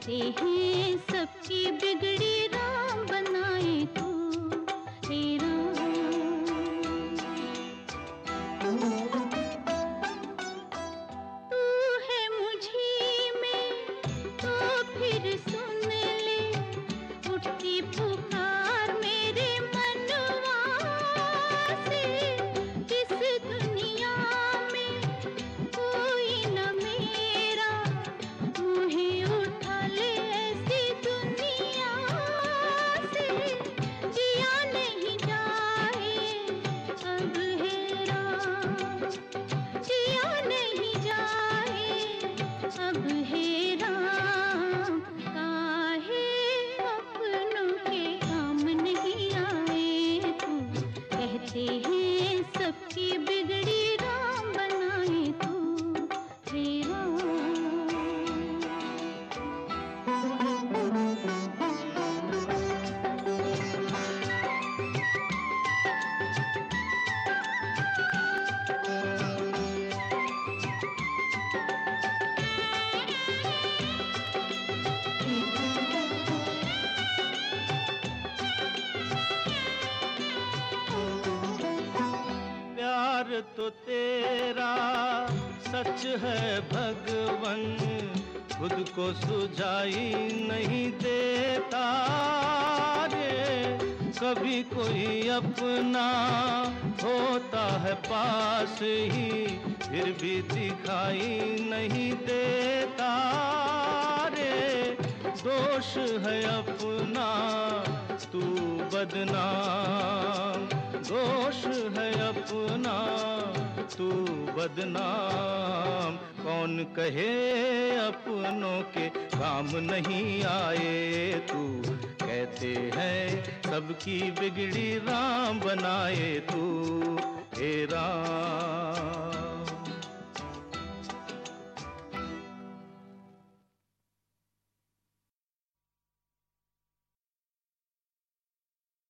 कहते हैं सबकी बिगड़ी राम बनाए तू, हे राम। तू है मुझी में तो फिर सुन ले उठती पुकार मेरे मनवा से। इस दुनिया में कोई न मेरा, मुझे उठा ले ऐसी दुनिया से। जिया नहीं जाए अब है राम, जिया नहीं जाए अब है राम। काहे अपनों के काम नहीं आए तू, कहते हैं सबकी बिगड़ी राम बनाए तू, हे राम। प्यार तो तेरा सच है भगवन, खुद को सुझाई नहीं देता रे। कभी कोई अपना होता है पास ही, फिर भी दिखाई नहीं देता रे। दोष है अपना तू बदनाम, दोष है अपना तू बदनाम। कौन कहे अपनों के काम नहीं आए तू, कहते हैं सबकी बिगड़ी राम बनाए तू, हे राम।